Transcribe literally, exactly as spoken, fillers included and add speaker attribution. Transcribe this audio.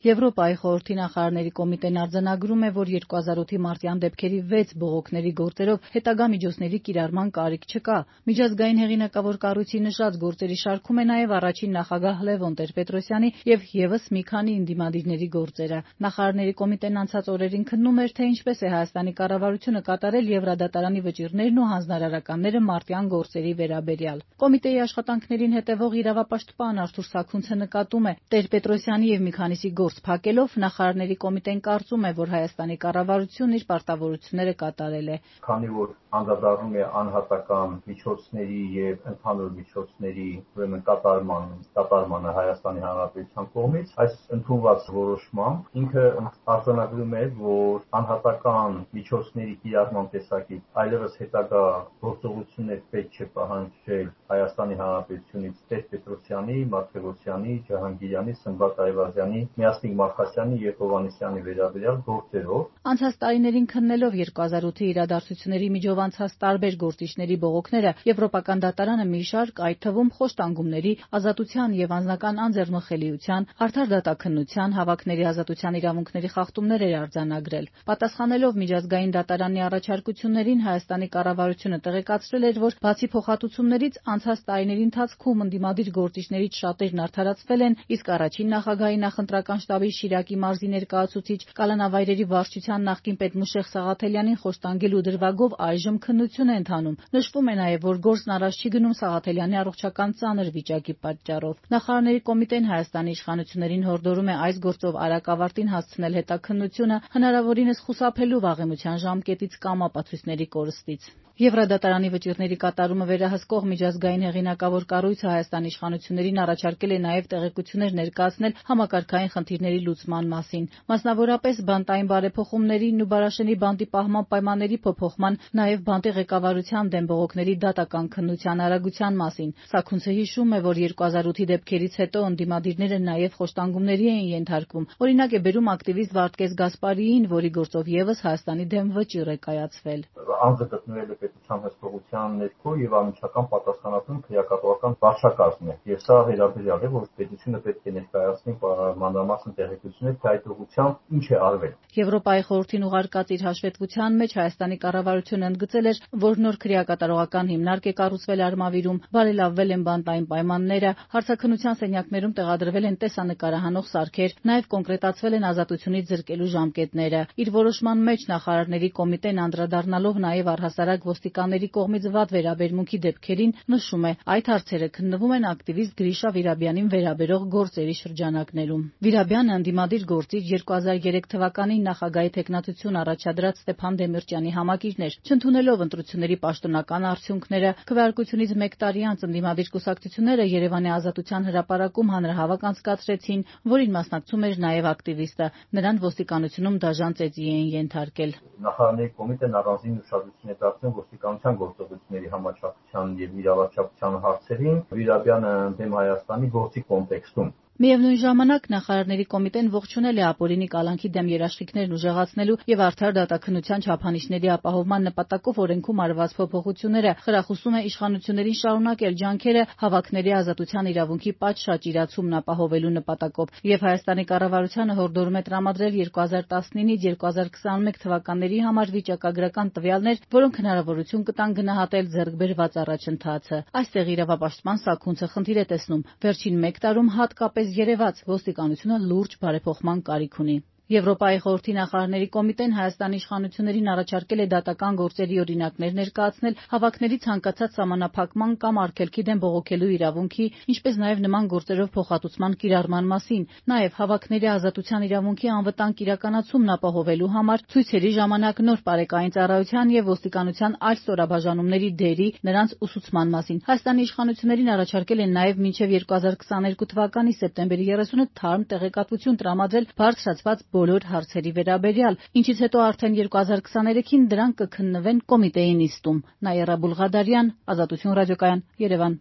Speaker 1: Եվրոպայի խորհրդի նախարարների կոմիտեն արձանագրում է, որ երկու հազար ութի մարտյան դեպքերի վեց բողոքների գործերով հետագա միջոցների կիրառման կարիք չկա։ Միջազգային հեղինակավոր կառույցի նշած գործերի շարքում է նաև առաջին նախագահ Լևոն Տեր-Պետրոսյանի և ևս մի քանի ընդդիմադիրների գործերը։ Նախարարների կոմիտեն անցած օրերին քննում էր, թե ինչպես է Հայաստանի կառավարությունը կատարել Եվրադատարանի վճիռներն ու հանձնարարականները մարտյան գործերի վերաբերյալ։ Կոմիտեի աշխատանքներին հետևող իրավապաշտպան Արթուր Սաքունցը նկատում է, Տեր-Պետրոսյանի և մի քանիսի գործ փակելով նախարարների կոմիտեն կարծում է, որ Հայաստանի կառավարությունն իր պարտավորությունները կատարել է։
Speaker 2: Քանի որ անդրադառնում է անհատական միջոցների եւ ընդհանուր միջոցների ուրեմն կատարման կատարմանը Հայաստանի Հանրապետության կողմից, այս ընդունված որոշմամբ ինքը արձանագրում է, որ անհատական միջոցների կիրառման տեսակետ այլևս հետագա գործողություններ պետք չէ պահանջել Հայաստանի Հանրապետությունից Տեր-Պետրոսյանի, Մարտիրոսյանի, Ջահանգիրյանի, Սմբատ Այվազյանի, Միասնիկ Մալխասյանի և Հովհաննիսյանի վերաբերյալ գործերով։
Speaker 1: Անցած տարիներին քննելով երկու հազար ութի իրադարձությունների միջով անցած տարբեր գործիչների բողոքները, Եվրոպական դատարանը մի շարք, այդ թվում խոշտանգումների, ազատության և անձնական անձեռնխելիության, արդար դատաքննության, հավաքների ազատության իրավունքների խախտումներ էր արձանագրել։ Պատասխանելով միջազգային դատարանի առաջարկություններին, Հայաստանի կառավարությունը տեղեկացրել էր, որ բացի փոխհատուցումներից անցած տարիների ընթացքում ընդդիմադիր գործիչներից շատերն արդարացվել են, իսկ առաջին նախագահի նախընտրական շտաբի Շիրակի մարզի ներկայացուցիչ, կալանավայրերի վարչության նախկին պետ Մուշեղ Սաղաթելյանին խոշտանգելու դրվագով այժմ քննություն է ընթանում։ Նշվում է նաև, որ գործն առաջ չի գնում Սաղաթելյանի առողջական ծանր վիճակի պատճառով։ Նախարարների կոմիտեն Հայաստանի իշխանություններին հորդորում է այս գործով արագ ավարտին հասցնել հետաքննությունը, հնարավորինս խուսափելու վաղեմության ժամկետից կամ ապացույցների կորստից։ Եվրադատարանի վճիռների կատարումը վերահսկող միջազգային հեղինակավոր կառույցը Հայաստանի իշխանություններին առաջարկել է նաև տեղեկություններ ներկայացնել համակարգային խնդիրների լուծման մասին, մասնավորապես բանտային բարեփոխումների, Նուբարաշենի բանտի պահման պայմանների փոփոխման, նաև բանտի ղեկավարության դեմ բողոքների դատական քննության արագության մասին։ Սաքունցը հիշում է, որ երկու հազար ութի դեպքերից հետո ընդդիմադիրները նաև խոշտանգումների էին ենթարկվում։ Օրինակ է բերում ակտիվիստ Վարդգես Գասպարիին, որի գործով ևս Հայաստանի դեմ վճիռ է կայացվել։
Speaker 2: Անձը գտնվել է պետության հսկողության ներքո եւ անմիջական պատասխանատուն քրեակատվական վարչակազմն է։ Եվ սա վերաբերյալ է, որ պետությունը պետք է ներկայացնի մանրամասն տեղեկություններ, թե այդ ուղղությամբ ինչ է արվել։
Speaker 1: Եվրոպայի խորհրդին ուղարկած իր հաշվետվության մեջ Հայաստանի կառավարությունը ընդգծել էր, որ նոր քրեակատարողական հիմնարկ է կառուցվել Արմավիրում, բարելավվել են բանտային պայմանները, հարցաքննության սենյակներում տեղադրվել են տեսանկարահանող սարքեր, նաև կոնկրետացվել են ազատությունից զրկելու ժամկետները։ Իր որոշման մեջ նախարարների կոմիտեն անդրադառնալով նաև առհասարակ ոստիկանների կողմից վատ վերաբերմունքի դեպքերին, նշում է, այդ հարցերը քննվում են ակտիվիստ Գրիշա Վիրաբյանին վերաբերող գործերի շրջանակներում։ Վիրաբյանը ընդդիմադիր գործիչ երկու հազար երեք թվականին նախագահի թեկնածություն առաջադրած Ստեփան Դեմիրճյանի համակիրն էր։ Չընդունելով ընտրությունների պաշտոնական արդյունքները, քվեարկությունից մեկ տարի անց ընդդիմադիր կուսակցությունները Երևանի Ազատության հրապարակում հանրահավաք անցկացրեցին, որին մասնակցում էր նաև ակտիվիստը։ Նրան ոստիկանությունում դաժան ծեծի էին ենթարկել։
Speaker 2: Նախարարների կոմիտեն առանձին ուշադրություն է դարձնում ոստիկանության գործողությունների համաչափության եւ իրավաչափության հարցերին Վիրաբյանը դեմ Հայաստանի գործի կոնտեքստում։
Speaker 1: Միևնույն ժամանակ նախարարների կոմիտեն ողջունել է ապօրինի կալանքի դեմ երաշխիքներն ուժեղացնելու եւ արդար դատաքննության չափանիշների ապահովման նպատակով օրենքում արված փոփոխությունները, խրախուսում է իշխանություններին շարունակել ջանքերը հավաքների ազատության իրավունքի պատշաճ իրացումն ապահովելու նպատակով եւ Հայաստանի կառավարությանը հորդորում է տրամադրել երկու հազար տասնինից երկու հազար քսանմեկ թվականների համար վիճակագրական տվյալներ, որոնք հնարավորություն կտան գնահատել ձեռք բերված առաջընթացը։ Այստեղ իրավապաշտպան Սաքունցը խնդիր է տեսնում վերջին մեկ տարում հատկապես երևաց ոստիկանությունը լուրջ բարեփոխման կարիք ունի։ Եվրոպայի խորհրդի նախարարների կոմիտեն Հայաստանի իշխանություններին առաջարկել է դատական գործերի օրինակներ ներկայացնել հավաքների ցանկացած սահմանափակման կամ արգելքի դեմ բողոքելու իրավունքի, ինչպես նաև նման գործերով փոխհատուցման կիրառման մասին, նաև հավաքների ազատության իրավունքի անվտանգ իրականացումն ապահովելու համար ցույցերի ժամանակ նոր պարեկային ծառայության եւ ոստիկանության այլ ստորաբաժանումների դերի, նրանց ուսուցման մասին։ Հայաստանի իշխանություններին առաջարկել են նաև մինչև երկու հազար քսաներկու թվականի սեպտեմբերի երեսունը թարմ տեղեկատվություն տրամադրել բարձրացված բոլոր հարցերի վերաբերյալ, ինչից հետո արդեն երկու հազար քսաներեքին դրանք կքննվեն կոմիտեի նիստում։ Նաիրա Բուլղադարյան, Ազատություն ռադիոկայան, Երևան։